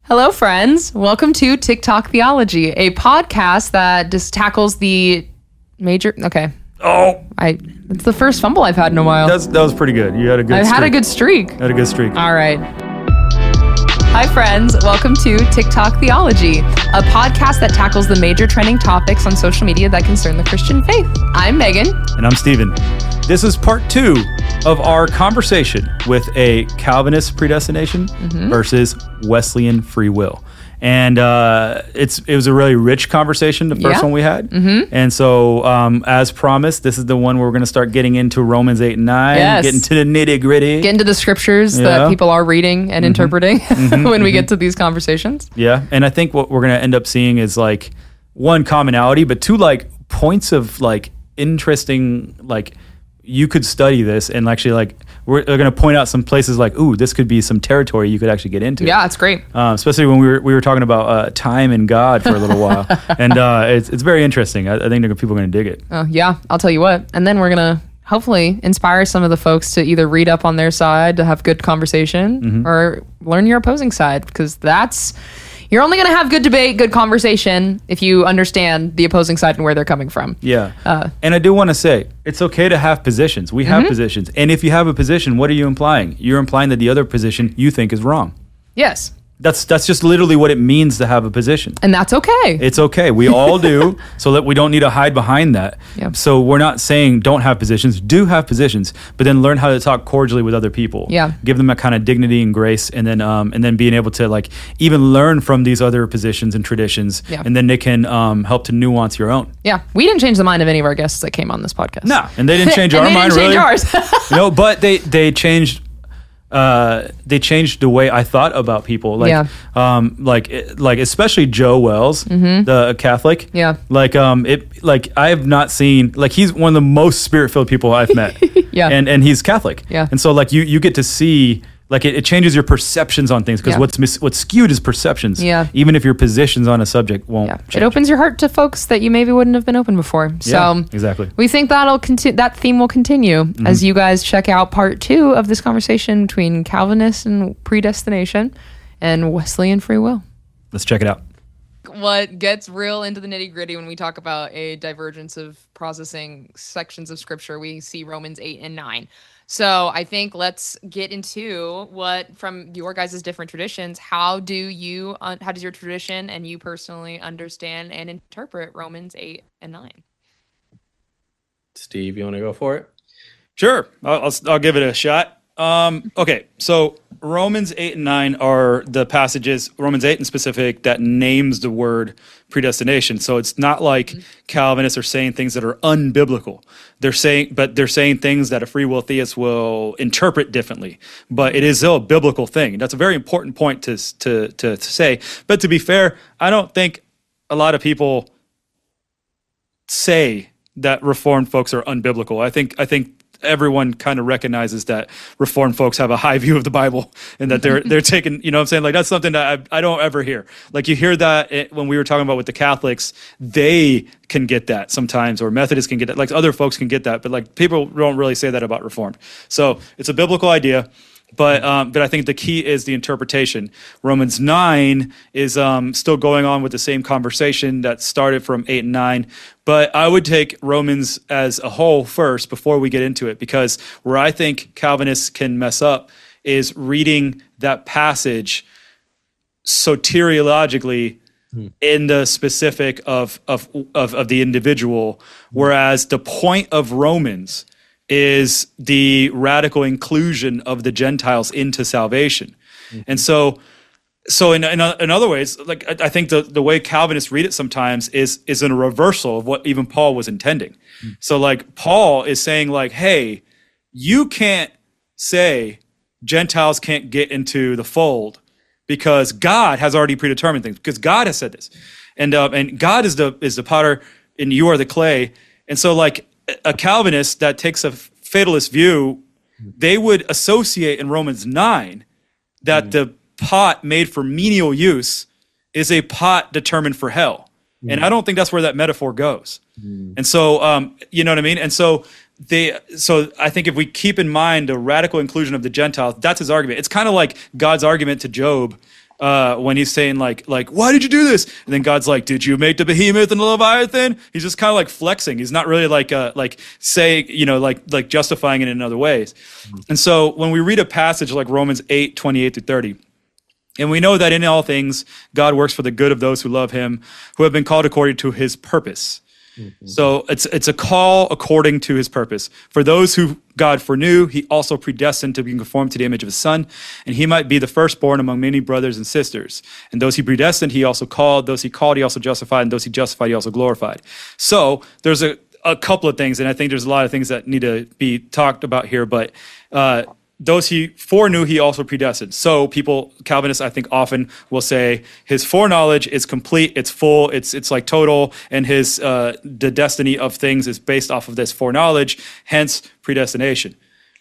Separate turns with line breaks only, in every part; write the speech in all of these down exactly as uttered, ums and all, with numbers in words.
Hello, friends. Welcome to TikTok Theology, a podcast that just tackles the major. Okay.
Oh,
I. It's the first fumble I've had in a while.
That's, that was pretty good. You had a good
I've
streak.
had a good streak.
Had a good streak.
All right. Hi, friends. Welcome to TikTok Theology, a podcast that tackles the major trending topics on social media that concern the Christian faith. I'm Megan.
And I'm Steven. This is part two of our conversation with a Calvinist predestination mm-hmm. versus Wesleyan free will. And uh, it's it was a really rich conversation, the first
yeah.
one we had.
Mm-hmm.
And so, um, as promised, this is the one where we're going to start getting into Romans eight and nine,
yes.
getting to the nitty gritty.
Get into the scriptures yeah. that people are reading and mm-hmm. interpreting mm-hmm. when we get to these conversations.
Yeah. And I think what we're going to end up seeing is like one commonality, but two like points of like interesting, like you could study this and actually like we're going to point out some places like, ooh, this could be some territory you could actually get into.
Yeah, it's great.
Um, especially when we were we were talking about uh, time and God for a little while, and uh, it's it's very interesting. I, I think people are going to dig it.
Oh yeah, I'll tell you what. And then we're gonna hopefully inspire some of the folks to either read up on their side to have good conversation, mm-hmm. or learn your opposing side, because that's. You're only going to have good debate, good conversation if you understand the opposing side and where they're coming from.
Yeah.
Uh,
and I do want to say, it's okay to have positions. We have mm-hmm. positions. And if you have a position, what are you implying? You're implying that the other position you think is wrong.
Yes.
That's that's just literally what it means to have a position.
And that's okay.
It's okay. We all do, so that we don't need to hide behind that.
Yep.
So we're not saying don't have positions. Do have positions, but then learn how to talk cordially with other people.
Yeah.
Give them a kind of dignity and grace, and then um, and then being able to like even learn from these other positions and traditions,
yeah.
and then they can um, help to nuance your own.
Yeah. We didn't change the mind of any of our guests that came on this podcast.
No, and they didn't change our
they
mind,
didn't
really.
Change ours.
No, but they they changed. Uh, they changed the way I thought about people, like,
yeah.
um, like, like especially Joe Wells, mm-hmm. the Catholic.
Yeah,
like, um, it, like I have not seen, like, he's one of the most spirit-filled people I've met.
yeah,
and and he's Catholic.
Yeah,
and so like you you get to see. Like it, it changes your perceptions on things because
yeah.
what's mis- what's skewed is perceptions.
Yeah.
Even if your positions on a subject won't.
Yeah.
Change.
It opens your heart to folks that you maybe wouldn't have been open before. So
yeah, exactly.
We think that'll continue. That theme will continue mm-hmm. as you guys check out part two of this conversation between Calvinist and predestination and Wesleyan free will.
Let's check it out.
What gets real into the nitty gritty when we talk about a divergence of processing sections of scripture, we see Romans eight and nine. So I think let's get into what, from your guys' different traditions, how do you, uh, how does your tradition and you personally understand and interpret Romans eight and nine?
Steve, you want to go for it?
Sure. I'll, I'll, I'll give it a shot. Um, okay, so Romans eight and nine are the passages, Romans eight in specific, that names the word predestination. So it's not like mm-hmm. Calvinists are saying things that are unbiblical. They're saying, but they're saying things that a free will theist will interpret differently. But it is still a biblical thing. That's a very important point to to to, to say. But to be fair, I don't think a lot of people say that Reformed folks are unbiblical. I think I think. Everyone kind of recognizes that Reformed folks have a high view of the Bible and that they're they're taking, you know what I'm saying? Like, that's something that I, I don't ever hear. Like, you hear that it, when we were talking about with the Catholics, they can get that sometimes, or Methodists can get that. Like, other folks can get that, but like people don't really say that about Reformed. So it's a biblical idea. But um, but I think the key is the interpretation. Romans nine is um, still going on with the same conversation that started from eight and nine. But I would take Romans as a whole first before we get into it, because where I think Calvinists can mess up is reading that passage soteriologically hmm. in the specific of, of, of, of the individual, whereas the point of Romans is the radical inclusion of the Gentiles into salvation. Mm-hmm. And so, so in, in in other ways, like I, I think the, the way Calvinists read it sometimes is is in a reversal of what even Paul was intending. Mm-hmm. So like Paul is saying like, hey, you can't say Gentiles can't get into the fold because God has already predetermined things, because God has said this. And uh, and God is the is the potter and you are the clay. And so like, a Calvinist that takes a fatalist view, they would associate in Romans nine that mm. the pot made for menial use is a pot determined for hell. Mm. And I don't think that's where that metaphor goes. Mm. And so, um, you know what I mean? And so they, so I think if we keep in mind the radical inclusion of the Gentiles, that's his argument. It's kind of like God's argument to Job uh, when he's saying like like why did you do this? And then God's like, did you make the behemoth and the leviathan? He's just kind of like flexing. He's not really like uh like say you know like like justifying it in other ways. Mm-hmm. And so when we read a passage like Romans eight twenty-eight through thirty. And we know that in all things, God works for the good of those who love him, who have been called according to his purpose. Mm-hmm. So it's it's a call according to his purpose. For those who God foreknew, he also predestined to be conformed to the image of his son, and he might be the firstborn among many brothers and sisters. And those he predestined, he also called. Those he called, he also justified. And those he justified, he also glorified. So there's a, a couple of things, and I think there's a lot of things that need to be talked about here, but uh, those he foreknew, he also predestined. So people, Calvinists, I think often will say his foreknowledge is complete, it's full, it's it's like total, and his uh, the destiny of things is based off of this foreknowledge, hence predestination.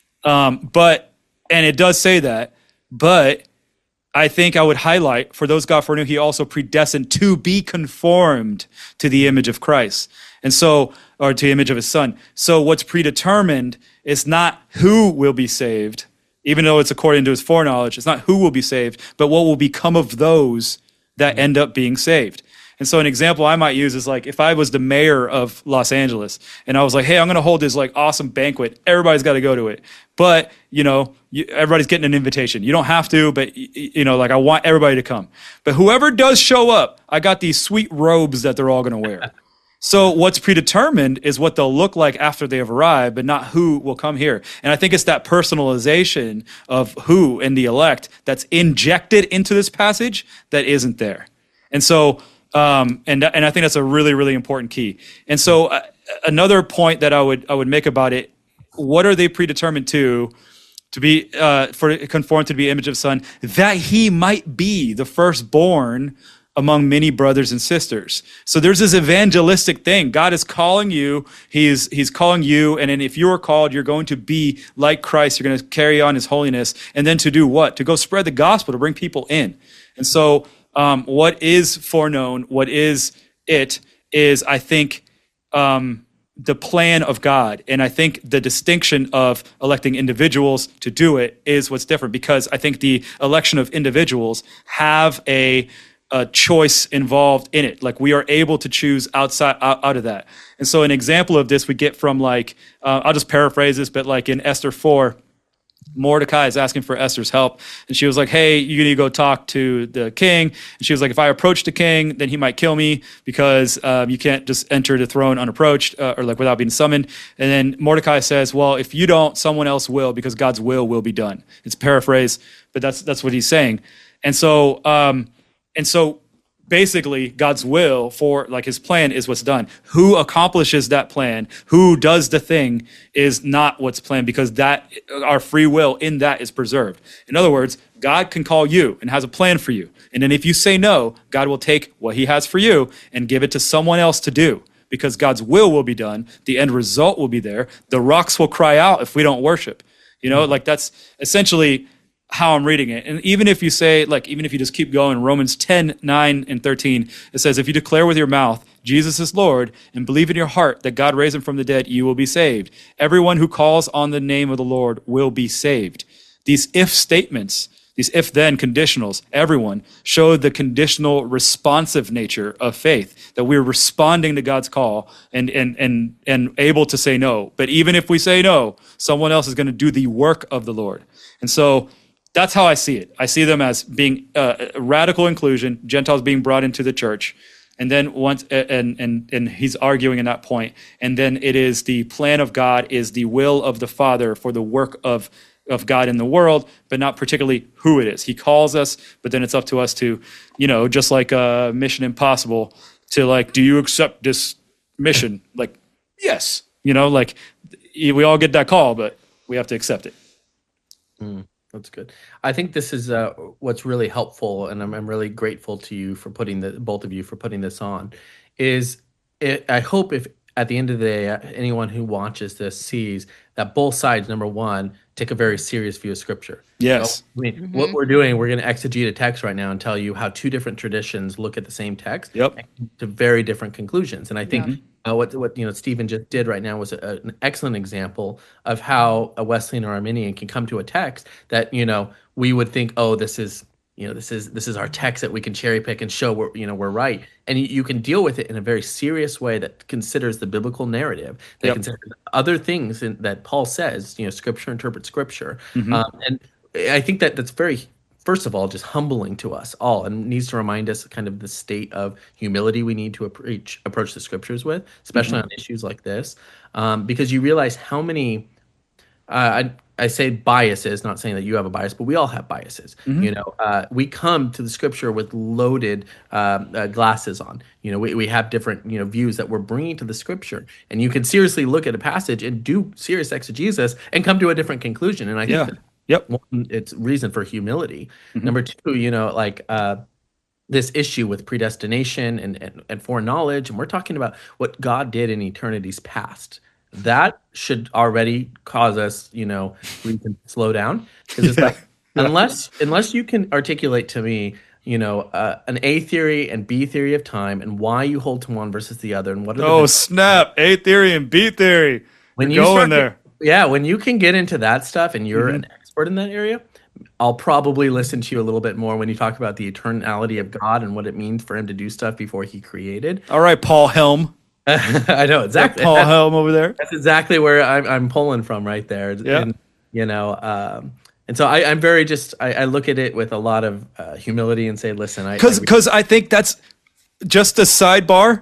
Um, but, and it does say that, but I think I would highlight, for those God foreknew, he also predestined to be conformed to the image of Christ. And so, or to the image of his son. So what's predetermined is not who will be saved, even though it's according to his foreknowledge. It's not who will be saved, but what will become of those that end up being saved. And so an example I might use is like if I was the mayor of Los Angeles and I was like, hey, I'm going to hold this like awesome banquet. Everybody's got to go to it. But, you know, you, everybody's getting an invitation. You don't have to, but, you know, like I want everybody to come. But whoever does show up, I got these sweet robes that they're all going to wear. So what's predetermined is what they'll look like after they have arrived, but not who will come here. And I think it's that personalization of who in the elect that's injected into this passage that isn't there. And so, um, and and I think that's a really, really important key. And so uh, another point that I would I would make about it, what are they predetermined to? To be uh, for conformed to be image of son, that he might be the firstborn among many brothers and sisters. So there's this evangelistic thing. God is calling you. He's he's calling you. And then if you are called, you're going to be like Christ. You're going to carry on his holiness. And then to do what? To go spread the gospel, to bring people in. And so um, what is foreknown, what is it, is I think um, the plan of God. And I think the distinction of electing individuals to do it is what's different, because I think the election of individuals have a a choice involved in it. Like we are able to choose outside out, out of that. And so an example of this we get from like, uh, I'll just paraphrase this, but like in Esther four, Mordecai is asking for Esther's help. And she was like, hey, you need to go talk to the king. And she was like, if I approach the king, then he might kill me because um, you can't just enter the throne unapproached uh, or like without being summoned. And then Mordecai says, well, if you don't, someone else will, because God's will will be done. It's paraphrase, but that's, that's what he's saying. And so, um, And so basically God's will for like his plan is what's done. Who accomplishes that plan, who does the thing is not what's planned, because that our free will in that is preserved. In other words, God can call you and has a plan for you. And then if you say no, God will take what he has for you and give it to someone else to do, because God's will will be done. The end result will be there. The rocks will cry out if we don't worship. You know, like that's essentially how I'm reading it. And even if you say, like, even if you just keep going, Romans ten, nine, and thirteen, it says, if you declare with your mouth, Jesus is Lord, and believe in your heart that God raised him from the dead, you will be saved. Everyone who calls on the name of the Lord will be saved. These if statements, these if-then conditionals, everyone, show the conditional responsive nature of faith, that we're responding to God's call and, and, and, and able to say no. But even if we say no, someone else is going to do the work of the Lord. And so that's how I see it. I see them as being uh, radical inclusion, Gentiles being brought into the church, and then once, and and and he's arguing in that point. And then it is the plan of God, is the will of the Father for the work of of God in the world, but not particularly who it is. He calls us, but then it's up to us to, you know, just like uh, Mission Impossible, to like, do you accept this mission? Like, yes, you know, like we all get that call, but we have to accept it.
Mm. That's good. I think this is uh, what's really helpful, and I'm, I'm really grateful to you for putting the both of you for putting this on. Is it, I hope if at the end of the day, anyone who watches this sees that both sides, number one, take a very serious view of Scripture.
Yes.
So, I mean,
Mm-hmm.
what we're doing, we're going to exegete a text right now and tell you how two different traditions look at the same text
Yep.
to very different conclusions. And I think
Yeah.
Uh, what what you know Stephen just did right now was a, an excellent example of how a Wesleyan or Arminian can come to a text that you know we would think, oh, this is you know, this is this is our text that we can cherry pick and show we're, you know, we're right. And you, you can deal with it in a very serious way that considers the biblical narrative, that
Yep.
considers other things in, that Paul says, you know, Scripture interprets Scripture.
Mhm.
Um, and I think that that's very, first of all, just humbling to us all, and needs to remind us kind of the state of humility we need to approach approach the Scriptures with, especially on issues like this, um, because you realize how many. Uh, I I say biases, not saying that you have a bias, but we all have biases.
Mhm.
You know, uh, we come to the Scripture with loaded um, uh, glasses on. You know, we, we have different, you know, views that we're bringing to the Scripture, and you can seriously look at a passage and do serious exegesis and come to a different conclusion. And I think
Yeah.
that
Yep.
one, it's reason for humility.
Mhm.
Number two, you know, like uh, this issue with predestination and, and and foreknowledge, and we're talking about what God did in eternity's past. That should already cause us, you know, we can slow down, because it's
Yeah.
like unless unless you can articulate to me, you know, uh, an A theory and B theory of time, and why you hold to one versus the other, and what are the
Oh snap! A theory and B theory.
when
You're
you
going
start
there.
to- yeah, when you can get into that stuff and you're
Mhm.
an expert in that area, I'll probably listen to you a little bit more when you talk about the eternality of God and what it means for him to do stuff before he created.
All right, Paul Helm.
I know exactly.
Paul
That's,
Helm over there.
that's exactly where I'm, I'm pulling from right there.
Yeah.
And, you know, um, and so I, I'm very just, I, I look at it with a lot of uh, humility and say, listen, I,
Because
I,
because I think that's just a sidebar.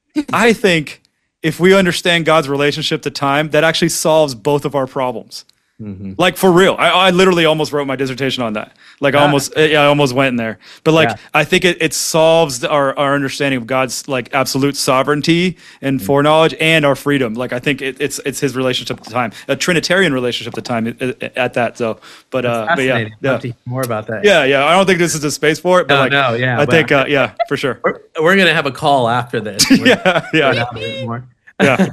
I think if we understand God's relationship to time, that actually solves both of our problems.
Mhm.
Like for real, I, I literally almost wrote my dissertation on that. Like I
Yeah.
almost, yeah, I almost went in there. But like,
Yeah.
I think it, it solves the- our, our understanding of God's like absolute sovereignty and
Mm.
foreknowledge and our freedom. Like I think it, it's it's His relationship to time, a Trinitarian relationship to time at, at that. So, but uh, but yeah,
fascinating. I'd love
yeah,
to hear more about that.
yeah, yeah. I don't think this is the space for it, but
No,
like,
no, yeah,
I
but-
think, uh, yeah, for sure.
We're, we're going to have a call after this.
Yeah, yeah,
More.
yeah.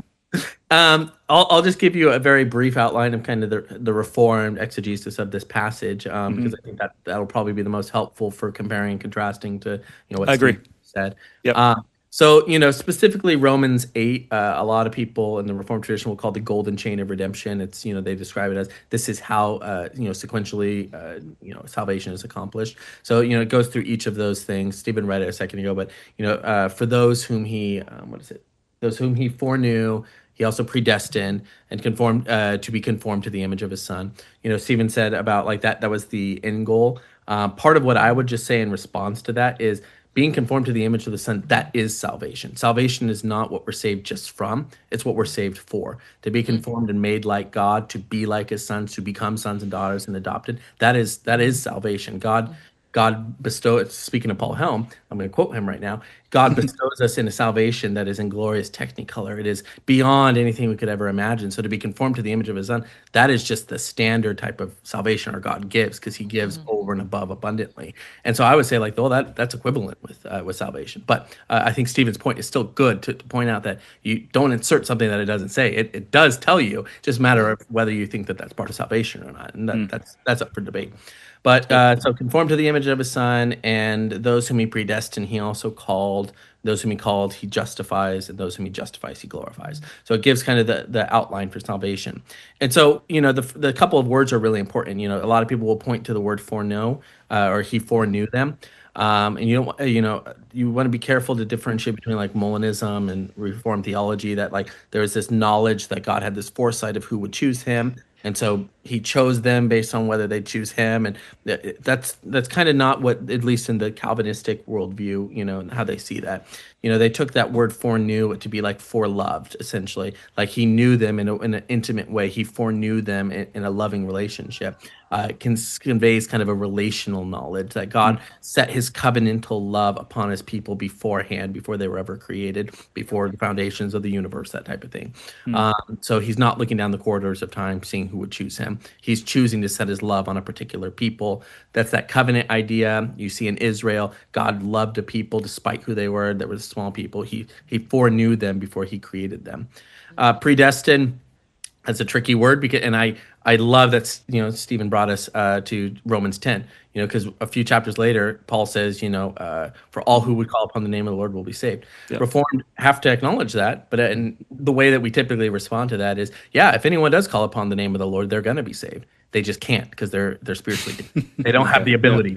Um, I'll, I'll just give you a very brief outline of kind of the, the reformed exegesis of this passage, um,
Mm-hmm.
because I think that that'll probably be the most helpful for comparing and contrasting to, you know, what
I agree.
Steve said.
Yep.
Uh, so, you know, specifically Romans eight, uh, a lot of people in the Reformed tradition will call the golden chain of redemption. It's, you know, they describe it as this is how, uh, you know, sequentially, uh, you know, salvation is accomplished. So, you know, it goes through each of those things. Stephen read it a second ago, but, you know, uh, for those whom he, um, what is it? Those whom he foreknew, he also predestined and conformed uh, to be conformed to the image of his son. You know, Stephen said about like that, that was the end goal. Uh, part of what I would just say in response to that is being conformed to the image of the son, that is salvation. Salvation is not what we're saved just from, it's what we're saved for. To be conformed and made like God, to be like his sons, to become sons and daughters and adopted, that is that is salvation. God God bestows, speaking of Paul Helm, I'm going to quote him right now, God bestows us in a salvation that is in glorious technicolor. It is beyond anything we could ever imagine. So to be conformed to the image of his son, that is just the standard type of salvation our God gives, because he gives mm-hmm. over and above abundantly. And so I would say like, oh, that that's equivalent with uh, with salvation. But uh, I think Stephen's point is still good to, to point out that you don't insert something that it doesn't say. It, it does tell you, just a matter of whether you think that that's part of salvation or not. And that, mm. that's that's up for debate. But uh, so conform to the image of his son, and those whom he predestined, he also called. Those whom he called, he justifies, and those whom he justifies, he glorifies. So it gives kind of the, the outline for salvation. And so, you know, the the couple of words are really important. You know, a lot of people will point to the word foreknow, uh, or he foreknew them. Um, and you don't, you know, you want to be careful to differentiate between like Molinism and Reformed theology, that like there's this knowledge that God had this foresight of who would choose him. And so he chose them based on whether they choose him. And that's that's kind of not what, at least in the Calvinistic worldview, you know, and how they see that. You know, they took that word foreknew to be like foreloved, essentially. Like he knew them in, a, in an intimate way. He foreknew them in, in a loving relationship. Uh, it can, conveys kind of a relational knowledge that God mm-hmm. set his covenantal love upon his people beforehand, before they were ever created, before the foundations of the universe, that type of thing. Mm-hmm. Um, so he's not looking down the corridors of time, seeing who would choose him. He's choosing to set his love on a particular people. That's that covenant idea. You see in Israel, God loved a people despite who they were. There were small people. He he foreknew them before he created them. Uh, predestined, that's a tricky word, because, and I I love that, you know, Stephen brought us uh, to Romans ten, you know, because a few chapters later, Paul says, you know, uh, for all who would call upon the name of the Lord will be saved. Yep. Reformed have to acknowledge that, but and the way that we typically respond to that is, yeah, if anyone does call upon the name of the Lord, they're going to be saved. They just can't, because they're they're spiritually they don't have the ability.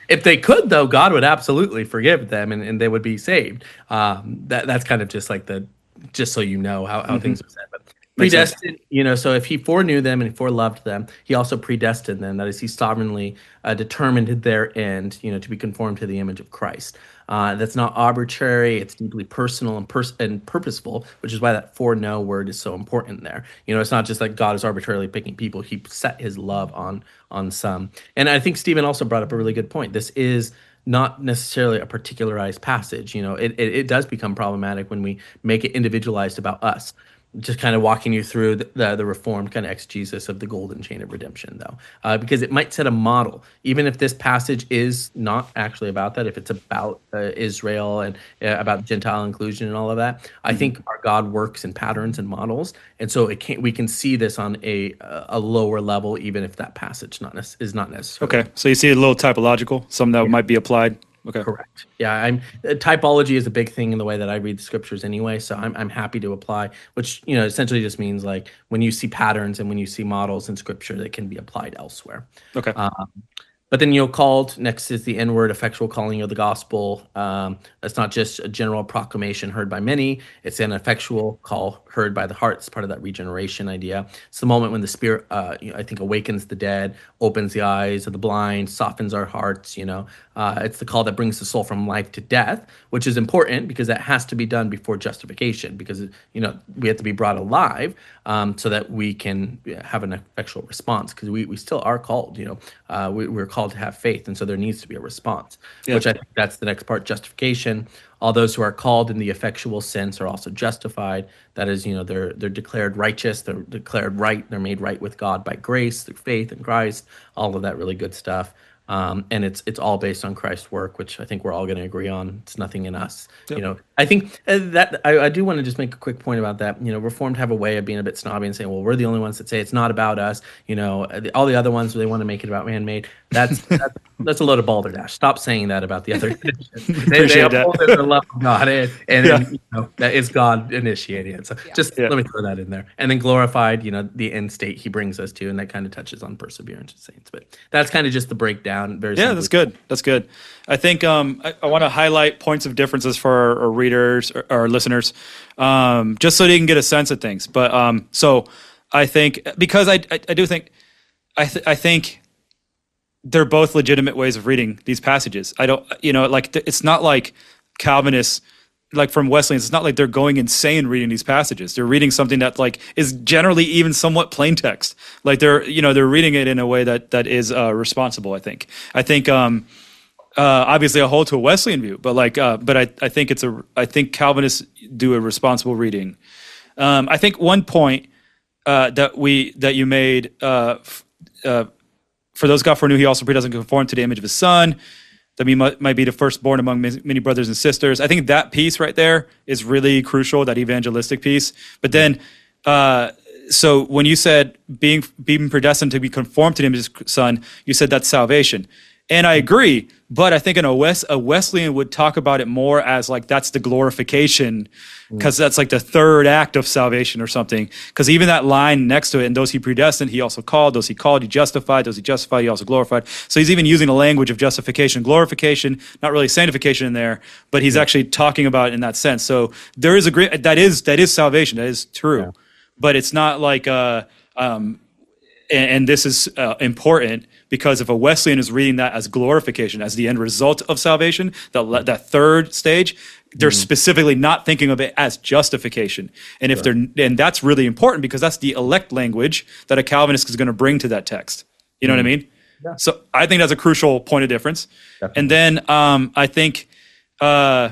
If they could, though, God would absolutely forgive them, and, and they would be saved. Um, that that's kind of just like the, just so you know how, how
Mhm.
things are said. But
Makes sense.
predestined, you know, so if he foreknew them and foreloved them, he also predestined them. That is, he sovereignly uh, determined their end, you know, to be conformed to the image of Christ. Uh, that's not arbitrary. It's deeply personal and, pers- and purposeful, which is why that foreknow word is so important there. You know, it's not just like God is arbitrarily picking people. He set his love on on some. And I think Stephen also brought up a really good point. This is not necessarily a particularized passage. You know, it, it, it does become problematic when we make it individualized about us. Just kind of walking you through the, the, the reformed kind of exegesis of the golden chain of redemption, though, uh, because it might set a model. Even if this passage is not actually about that, if it's about uh, Israel and uh, about Gentile inclusion and all of that, I think our God works in patterns and models, and so it can we can see this on a a lower level, even if that passage not nec- is not necessary.
Okay, so you see a little typological, something that might be applied. Okay.
Correct. Yeah, I'm uh, typology is a big thing in the way that I read the scriptures anyway, so I'm I'm happy to apply, which, you know, essentially just means like when you see patterns and when you see models in scripture that can be applied elsewhere.
Okay.
Um, but then, you know, called, next is the N-word, effectual calling of the gospel. Um, that's not just a general proclamation heard by many. It's an effectual call heard by the heart. It's part of that regeneration idea. It's the moment when the Spirit, uh, you know, I think, awakens the dead, opens the eyes of the blind, softens our hearts, you know. Uh, it's the call that brings the soul from life to death, which is important because that has to be done before justification, because, you know, we have to be brought alive um, so that we can have an effectual response, because we, we still are called, you know, uh, we, we're called to have faith, and so there needs to be a response,
Yeah.
which I think that's the next part, justification. All those who are called in the effectual sense are also justified. That is, you know, they're they're declared righteous, they're declared right, they're made right with God by grace, through faith in Christ, all of that really good stuff. Um, and it's it's all based on Christ's work, which I think we're all going to agree on. It's nothing in us.
Yep.
You know, I think uh, that I, I do want to just make a quick point about that. You know, Reformed have a way of being a bit snobby and saying, "Well, we're the only ones that say it's not about us." You know, the, all the other ones, they want to make it about man-made. That's that's, that's a load of balderdash. Stop saying that about the other. they,
Appreciate
they
that.
uphold the love of God, and, and
Yeah.
then, you know, that is God initiating it. So
Yeah.
just
Yeah.
let me throw that in there. And then glorified, you know, the end state He brings us to, and that kind of touches on perseverance of saints. But that's kind of just the breakdown. Very
Yeah,
simply.
that's good. That's good. I think um, I, I want to highlight points of differences for our, our readers or our listeners, um, just so they can get a sense of things. But um, so I think because I I, I do think I th- I think they're both legitimate ways of reading these passages. I don't, you know, like th- it's not like Calvinists, like from Wesleyans, it's not like they're going insane reading these passages. They're reading something that like is generally even somewhat plain text. Like they're, you know, they're reading it in a way that that is uh, responsible. I think. I think. Um, uh, obviously, I hold to a Wesleyan view, but like, uh, but I, I think it's a, I think Calvinists do a responsible reading. Um, I think one point uh, that we that you made. Uh, f- uh, For those God foreknew, He also predestined to conform to the image of His Son, that we might, might be the firstborn among many brothers and sisters. I think that piece right there is really crucial, that evangelistic piece. But then, uh, so when you said being being predestined to be conformed to the image of His Son, you said that's salvation. And I agree, but I think in a, Wes, a Wesleyan would talk about it more as like that's the glorification, because that's like the third act of salvation or something. Because even that line next to it, and those He predestined, He also called. Those He called, He justified. Those He justified, He also glorified. So He's even using the language of justification, glorification, not really sanctification in there, but He's actually talking about it in that sense. So there is a great, that is that is salvation. That is true,
Yeah.
but it's not like uh, um, and, and this is uh, important. Because if a Wesleyan is reading that as glorification, as the end result of salvation, that that third stage, they're mm-hmm. specifically not thinking of it as justification. And if sure. they're, and that's really important because that's the elect language that a Calvinist is going to bring to that text. You know mm-hmm. what I mean? Yeah. So I think that's a crucial point of difference. Definitely. And then um, I think, uh,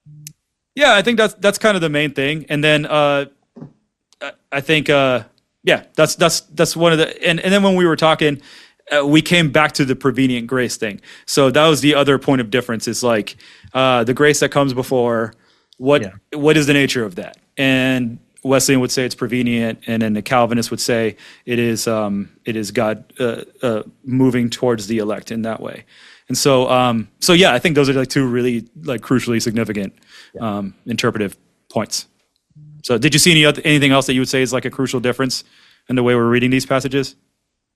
yeah, I think that's that's kind of the main thing. And then uh, I think, uh, yeah, that's that's that's one of the. And and then when we were talking. Uh, we came back to the prevenient grace thing. So that was the other point of difference is like uh, the grace that comes before, what yeah. what is the nature of that? And Wesleyan would say it's prevenient, and then the Calvinist would say it is um, it is God uh, uh, moving towards the elect in that way. And so um, so yeah, I think those are like two really like crucially significant yeah. um, interpretive points. So did you see any other, anything else that you would say is like a crucial difference in the way we're reading these passages?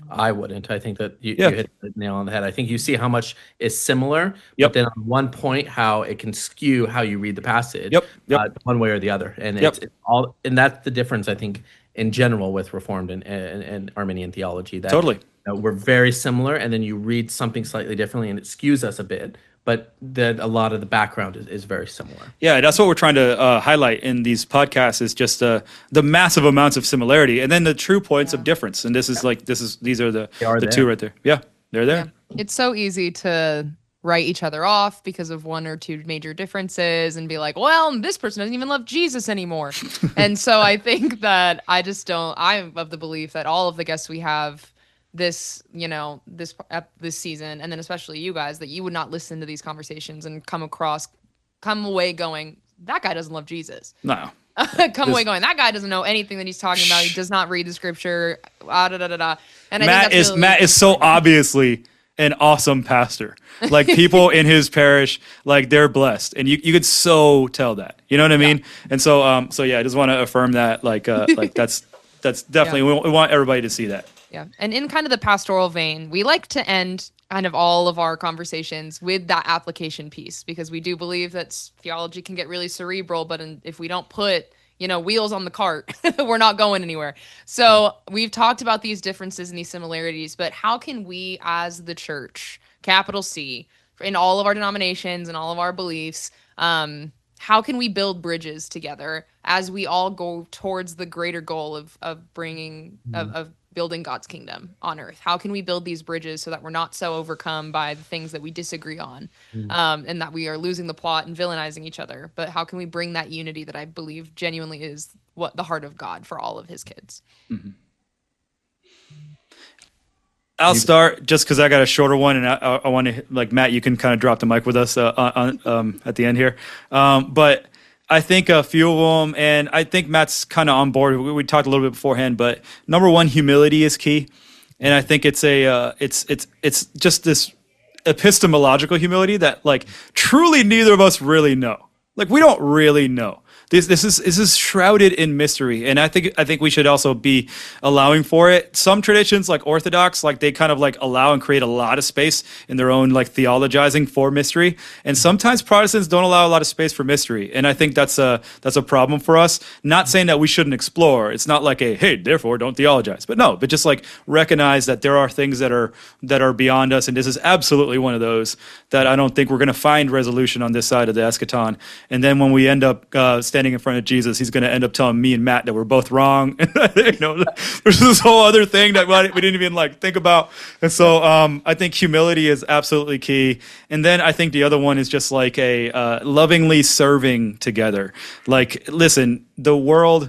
I wouldn't. I think that you,
Yeah.
you hit the nail on the head. I think you see how much is similar,
Yep.
but then on one point, how it can skew how you read the passage,
Yep. Yep.
uh, one way or the other, and
Yep.
it's, it's all, and that's the difference I think in general with Reformed and, and, and Arminian theology. That
Totally.
you know, we're very similar, and then you read something slightly differently, and it skews us a bit. But that a lot of the background is, is very similar.
Yeah, that's what we're trying to uh, highlight in these podcasts is just uh, the massive amounts of similarity, and then the true points
Yeah.
of difference. And this is like this is these are the
They are
the
there.
two right there. Yeah, they're there.
Yeah. It's so easy to write each other off because of one or two major differences and be like, well, this person doesn't even love Jesus anymore. And so I think that I just don't, I'm of the belief that all of the guests we have this, you know, this ep- this season, and then especially you guys, that you would not listen to these conversations and come across, come away going, that guy doesn't love Jesus.
No,
come away going, that guy doesn't know anything that he's talking about. He does not read the scripture. Ah, da, da, da, da. And I
Matt
think that's
is
really
Matt is so obviously an awesome pastor. Like people in his parish, like they're blessed, and you you could so tell that. You know what I mean? And so um so yeah, I just want to affirm that. Like uh like that's that's definitely we, we want everybody to see that.
Yeah. And in kind of the pastoral vein, we like to end kind of all of our conversations with that application piece because we do believe that s- theology can get really cerebral, but in, if we don't put, you know, wheels on the cart, we're not going anywhere. So we've talked about these differences and these similarities, but how can we as the church, capital C, in all of our denominations and all of our beliefs, um, how can we build bridges together as we all go towards the greater goal of of bringing of, of building God's kingdom on earth? How can we build these bridges so that we're not so overcome by the things that we disagree on, um, and that we are losing the plot and villainizing each other? But how can we bring that unity that I believe genuinely is what the heart of God for all of his kids?
I'll start just because I got a shorter one, and I, I, I want to like Matt. You can kind of drop the mic with us uh, on, um, at the end here, um, but I think a few of them, and I think Matt's kind of on board. We, we talked a little bit beforehand, but number one, humility is key, and I think it's a uh, it's it's it's just this epistemological humility that like truly neither of us really know. Like we don't really know. This this is this is shrouded in mystery, and I think I think we should also be allowing for it. Some traditions, like Orthodox, like they kind of like allow and create a lot of space in their own like theologizing for mystery, and sometimes Protestants don't allow a lot of space for mystery, and I think that's a that's a problem for us. Not saying that we shouldn't explore. It's not like a hey, therefore don't theologize, but no, but just like recognize that there are things that are that are beyond us, and this is absolutely one of those that I don't think we're going to find resolution on this side of the eschaton. And then when we end up uh, standing in front of Jesus, he's going to end up telling me and Matt that we're both wrong. you know, there's this whole other thing that we didn't even like think about. And so um, I think humility is absolutely key. And then I think the other one is just like a uh, lovingly serving together. Like, listen, the world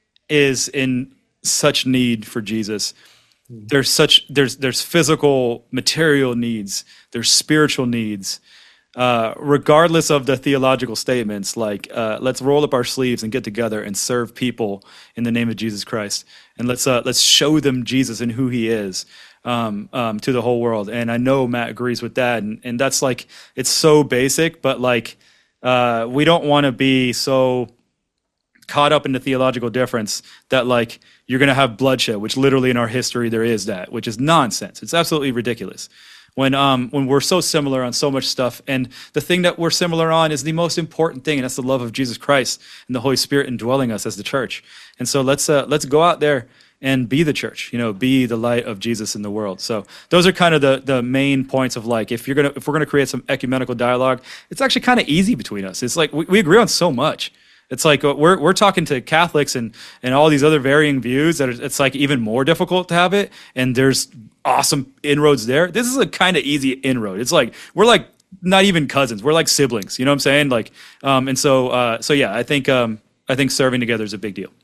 is in such need for Jesus. There's such there's there's physical, material needs. There's spiritual needs. Uh, regardless of the theological statements, like uh, let's roll up our sleeves and get together and serve people in the name of Jesus Christ, and let's uh, let's show them Jesus and who He is um, um, to the whole world. And I know Matt agrees with that, and and that's like it's so basic, but like uh, we don't want to be so caught up in the theological difference that like you're going to have bloodshed, which literally in our history there is that, which is nonsense. It's absolutely ridiculous. When um when we're so similar on so much stuff, and the thing that we're similar on is the most important thing, and that's the love of Jesus Christ and the Holy Spirit indwelling us as the church. And so let's uh, let's go out there and be the church, you know, be the light of Jesus in the world. So those are kind of the the main points of like if you're gonna if we're gonna create some ecumenical dialogue, it's actually kind of easy between us. It's like we, we agree on so much. It's like uh, we're we're talking to Catholics and and all these other varying views that it's like even more difficult to have it. And there's awesome inroads there. This is a kind of easy inroad. It's like we're like not even cousins. We're like siblings. You know what I'm saying? Like, um, and so uh, so yeah, I think um, I think serving together is a big deal.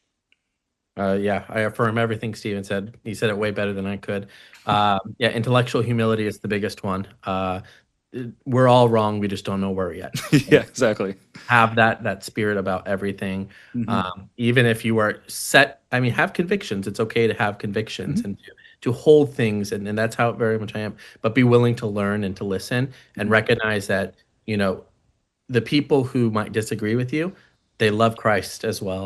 Uh, yeah, I affirm everything Stephen said. He said it way better than I could. Uh, yeah, intellectual humility is the biggest one. Uh, we're all wrong. We just don't know where yet.
yeah, exactly.
Have that that spirit about everything.
Mm-hmm.
Um, even if you are set, I mean, have convictions. It's okay to have convictions
Mm-hmm.
and to, to hold things, and, and that's how very much I am. But be willing to learn and to listen and recognize that, you know, the people who might disagree with you, they love Christ as well.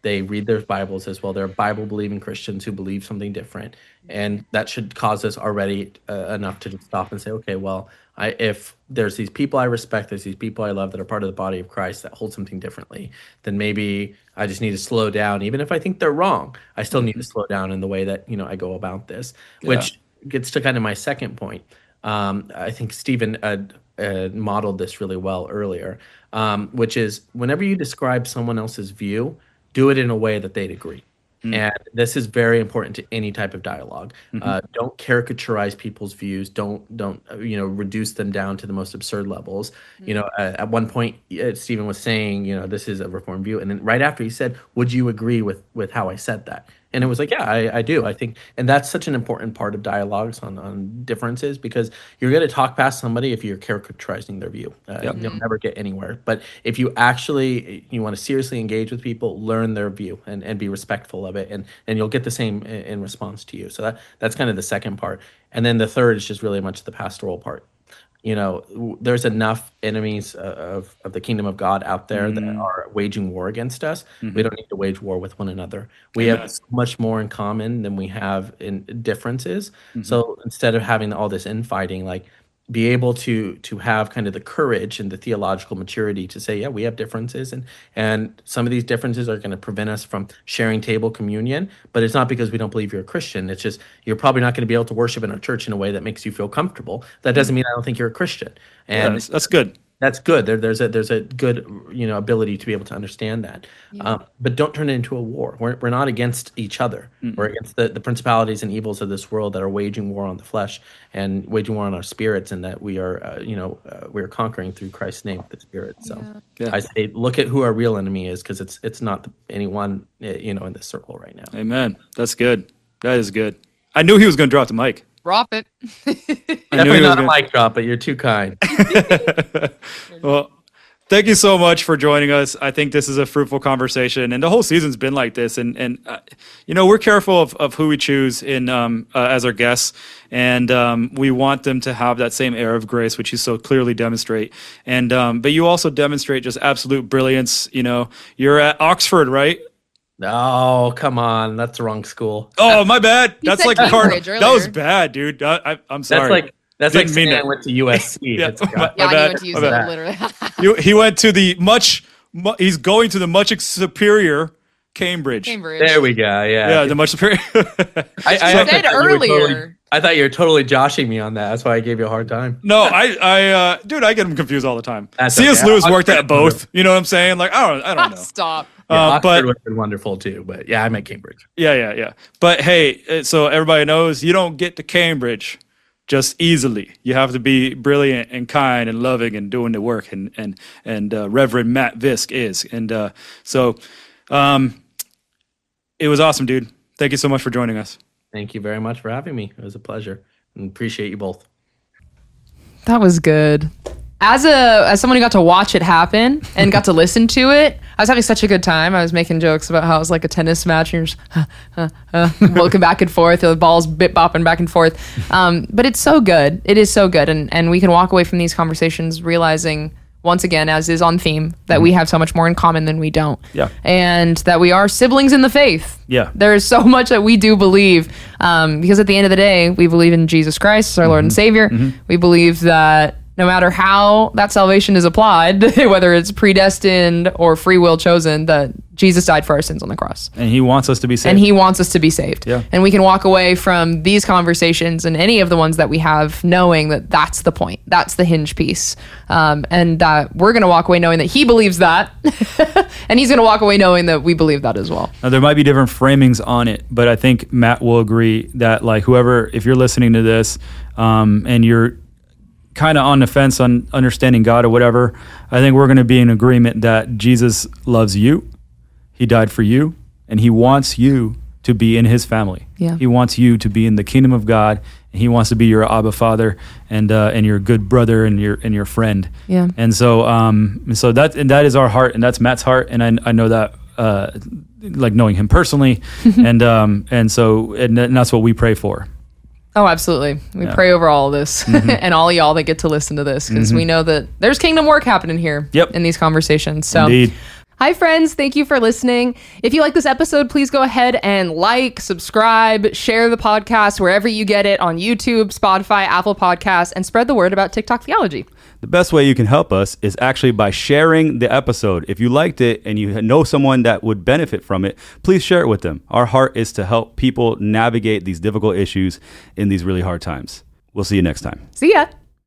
they read their Bibles as well. They're Bible believing Christians who believe something different, and that should cause us already uh, enough to just stop and say, okay, well, I, if there's these people I respect, there's these people I love that are part of the body of Christ that hold something differently, then maybe I just need to slow down. Even if I think they're wrong, I still need to slow down in the way that, you know, I go about this,
Yeah.
which gets to kind of my second point. Um, I think Stephen uh, uh, modeled this really well earlier, um, which is whenever you describe someone else's view, do it in a way that they'd agree. And this is very important to any type of dialogue.
Mm-hmm.
Uh, don't caricaturize people's views. Don't don't uh, you know reduce them down to the most absurd levels. Mm-hmm. You know, uh, at one point, uh, Stephen was saying, you know, this is a reformed view, and then right after he said, "Would you agree with with how I said that?" And it was like, yeah, I, I do. I think, and that's such an important part of dialogues on, on differences, because you're going to talk past somebody if you're caricaturizing their view. Uh,
Yep.
You'll never get anywhere. But if you actually, you want to seriously engage with people, learn their view and, and be respectful of it, and, and you'll get the same in, in response to you. So that that's kind of the second part. And then the third is just really much the pastoral part. You know, w- there's enough enemies uh, of, of the kingdom of God out there that are waging war against us. We don't need to wage war with one another. We
Amen.
have so much more in common than we have in differences. So instead of having all this infighting, like, be able to to have kind of the courage and the theological maturity to say, yeah, we have differences, and and some of these differences are going to prevent us from sharing table communion, but it's not because we don't believe you're a Christian. It's just you're probably not going to be able to worship in our church in a way that makes you feel comfortable. That doesn't mean I don't think you're a Christian.
Yeah,
And
that's, that's good.
that's good. There, there's a there's a good you know ability to be able to understand that, um, but don't turn it into a war. We're we're not against each other. We're against the, the principalities and evils of this world that are waging war on the flesh and waging war on our spirits, and that we are uh, you know uh, we are conquering through Christ's name, the Spirit. So
Yeah.
I say, look at who our real enemy is, because it's it's not anyone uh, you know in this circle right now.
Amen. That's good. That is good. I knew he was going to drop the mic.
Drop it.
I knew
Definitely
he was
not a
gonna-
mic drop, but you're too kind.
Well, thank you so much for joining us. I think this is a fruitful conversation, and the whole season's been like this. And and uh, you know, we're careful of, of who we choose in um, uh, as our guests, and um, we want them to have that same air of grace, which you so clearly demonstrate. And um, but you also demonstrate just absolute brilliance. You know, you're at Oxford, right?
Oh, come on, that's the wrong school.
Oh, my bad.
You
That's
said
like a card.
Cambridge
That was
earlier.
bad, dude. I, I, I'm sorry.
That's like that's
Didn't
like
mean
saying I
that.
went to U S C.
Yeah.
It's got-
Yeah,
My
you
bad,
went to use
my
that
bad.
literally.
You, he went to the much, mu- he's going to the much superior Cambridge.
Cambridge.
There we go. Yeah.
Yeah, the much superior.
I, I
You
thought
said
you were
earlier.
totally- I thought you were totally joshing me on that. That's why I gave you a hard time.
no, I, I, uh, dude, I get them confused all the time.
That's
C S.
okay.
Lewis
I'll-
worked at both. You know what I'm saying? Like, I don't, I don't know.
Stop.
Yeah,
Uh,
Oxford
but
would have been wonderful too. But yeah, I'm at Cambridge.
yeah, yeah, yeah. But hey, uh, so everybody knows you don't get to Cambridge just easily. You have to be brilliant and kind and loving and doing the work. And and and uh, Reverend Matt Visk is. And uh, so, um, it was awesome, dude. Thank you so much for joining us.
Thank you very much for having me. It was a pleasure, and appreciate you both.
That was good. As a as someone who got to watch it happen and got to listen to it, I was having such a good time. I was making jokes about how it was like a tennis match and you're just huh, huh, huh, looking back and forth, the ball's bit bopping back and forth. Um, but it's so good. It is so good, and and we can walk away from these conversations realizing, once again, as is on theme, that we have so much more in common than we don't.
Yeah.
And that we are siblings in the faith.
Yeah.
There is so much that we do believe, um, because at the end of the day, we believe in Jesus Christ as our Lord and Savior. We believe that no matter how that salvation is applied, whether it's predestined or free will chosen, that Jesus died for our sins on the cross.
And he wants us to be saved.
And he wants us to be saved.
Yeah.
And we can walk away from these conversations and any of the ones that we have knowing that that's the point. That's the hinge piece. Um, and that we're going to walk away knowing that he believes that. And he's going to walk away knowing that we believe that as well.
Now, there might be different framings on it, but I think Matt will agree that, like, whoever, if you're listening to this um, and you're kind of on the fence on understanding God or whatever, I think we're going to be in agreement that Jesus loves you. He died for you, and he wants you to be in his family.
Yeah.
He wants you to be in the kingdom of God, and he wants to be your Abba Father and uh, and your good brother and your and your friend.
Yeah.
And so um and so that and that is our heart, and that's Matt's heart, and I I know that uh like knowing him personally, and um and so and, and that's what we pray for.
Oh, absolutely. We
Yeah.
pray over all of this and all y'all that get to listen to this, because we know that there's kingdom work happening here
Yep.
in these conversations. So
Indeed.
Hi, friends. Thank you for listening. If you like this episode, please go ahead and like, subscribe, share the podcast wherever you get it on YouTube, Spotify, Apple Podcasts, and spread the word about TikTok Theology.
The best way you can help us is actually by sharing the episode. If you liked it and you know someone that would benefit from it, please share it with them. Our heart is to help people navigate these difficult issues in these really hard times. We'll see you next time.
See ya.